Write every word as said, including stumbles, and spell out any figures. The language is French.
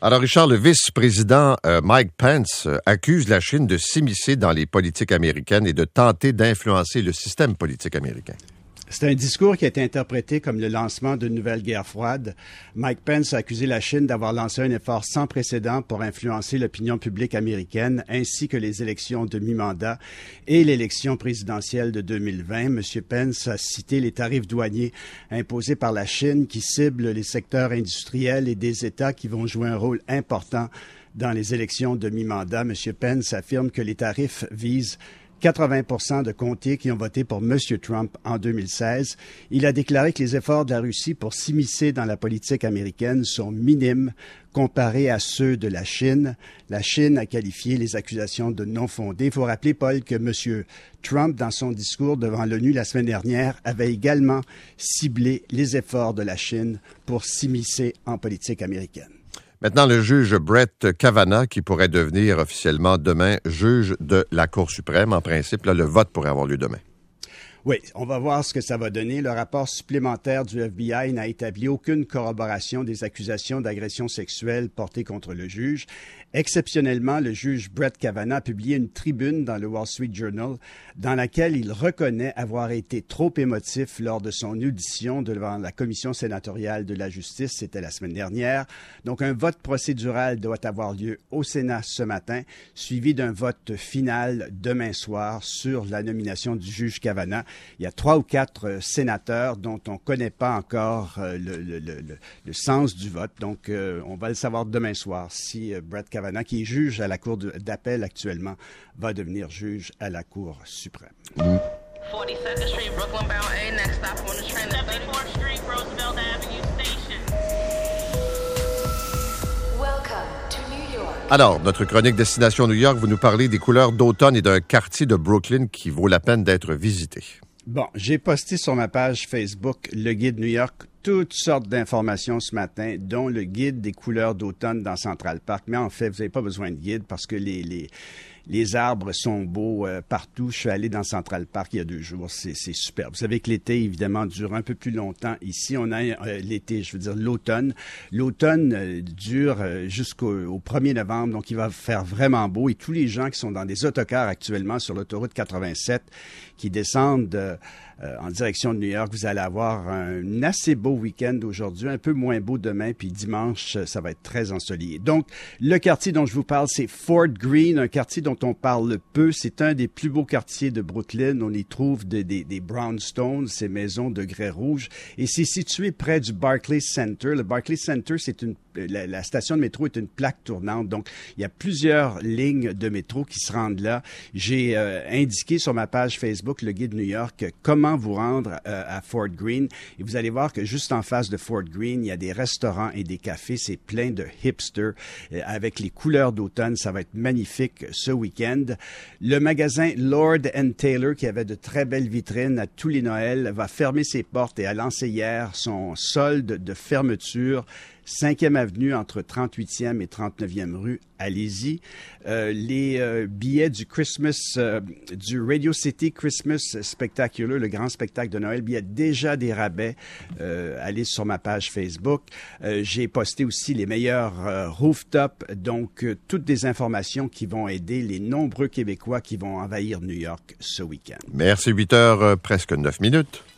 Alors, Richard, le vice-président euh, Mike Pence euh, accuse la Chine de s'immiscer dans les politiques américaines et de tenter d'influencer le système politique américain. C'est un discours qui a été interprété comme le lancement d'une nouvelle guerre froide. Mike Pence a accusé la Chine d'avoir lancé un effort sans précédent pour influencer l'opinion publique américaine, ainsi que les élections de mi-mandat et l'élection présidentielle de deux mille vingt. M. Pence a cité les tarifs douaniers imposés par la Chine qui ciblent les secteurs industriels et des États qui vont jouer un rôle important dans les élections de mi-mandat. M. Pence affirme que les tarifs visent quatre-vingts pour cent de comtés qui ont voté pour M. Trump en deux mille seize. Il a déclaré que les efforts de la Russie pour s'immiscer dans la politique américaine sont minimes comparés à ceux de la Chine. La Chine a qualifié les accusations de non fondées. Il faut rappeler, Paul, que M. Trump, dans son discours devant l'ONU la semaine dernière, avait également ciblé les efforts de la Chine pour s'immiscer en politique américaine. Maintenant, le juge Brett Kavanaugh, qui pourrait devenir officiellement demain juge de la Cour suprême. En principe, là, le vote pourrait avoir lieu demain. Oui, on va voir ce que ça va donner. Le rapport supplémentaire du F B I n'a établi aucune corroboration des accusations d'agression sexuelle portées contre le juge. Exceptionnellement, le juge Brett Kavanaugh a publié une tribune dans le Wall Street Journal dans laquelle il reconnaît avoir été trop émotif lors de son audition devant la Commission sénatoriale de la justice. C'était la semaine dernière. Donc, un vote procédural doit avoir lieu au Sénat ce matin, suivi d'un vote final demain soir sur la nomination du juge Kavanaugh. Il y a trois ou quatre euh, sénateurs dont on ne connaît pas encore euh, le, le, le, le sens du vote. Donc, euh, on va le savoir demain soir si euh, Brett Kavanaugh, qui est juge à la Cour de, d'appel actuellement, va devenir juge à la Cour suprême. Mm. forty-second Street, Brooklyn bound A, next stop on the train. seventy-fourth Street, Roosevelt Avenue Station. Welcome to New York. Alors, notre chronique Destination New York, vous nous parlez des couleurs d'automne et d'un quartier de Brooklyn qui vaut la peine d'être visité. Bon, j'ai posté sur ma page Facebook le guide New York toutes sortes d'informations ce matin, dont le guide des couleurs d'automne dans Central Park. Mais en fait, vous n'avez pas besoin de guide parce que les, les, les arbres sont beaux euh, partout. Je suis allé dans Central Park il y a deux jours. C'est, c'est super. Vous savez que l'été, évidemment, dure un peu plus longtemps. Ici, on a euh, l'été, je veux dire l'automne. L'automne euh, dure euh, jusqu'au au premier novembre, donc il va faire vraiment beau. Et tous les gens qui sont dans des autocars actuellement sur l'autoroute quatre-vingt-sept, qui descendent euh, euh, en direction de New York, vous allez avoir un assez beau week-end aujourd'hui, un peu moins beau demain, puis dimanche, ça va être très ensoleillé. Donc, le quartier dont je vous parle, c'est Fort Greene, un quartier dont on parle peu. C'est un des plus beaux quartiers de Brooklyn. On y trouve de, de, des brownstones, ces maisons de grès rouge. Et c'est situé près du Barclays Center. Le Barclays Center, c'est une La, la station de métro est une plaque tournante, donc il y a plusieurs lignes de métro qui se rendent là. J'ai euh, indiqué sur ma page Facebook, le guide New York, comment vous rendre euh, à Fort Greene. Et vous allez voir que juste en face de Fort Greene, il y a des restaurants et des cafés. C'est plein de hipsters euh, avec les couleurs d'automne. Ça va être magnifique ce week-end. Le magasin Lord and Taylor, qui avait de très belles vitrines à tous les Noëls, va fermer ses portes et a lancé hier son solde de fermeture. cinquième avenue entre trente-huitième et trente-neuvième rue. Allez-y. Euh, les euh, billets du Christmas, euh, du Radio City Christmas Spectacular, le grand spectacle de Noël, il y a déjà des rabais. Euh, allez sur ma page Facebook. Euh, j'ai posté aussi les meilleurs euh, rooftops, donc euh, toutes des informations qui vont aider les nombreux Québécois qui vont envahir New York ce week-end. Merci, huit heures, euh, presque neuf minutes.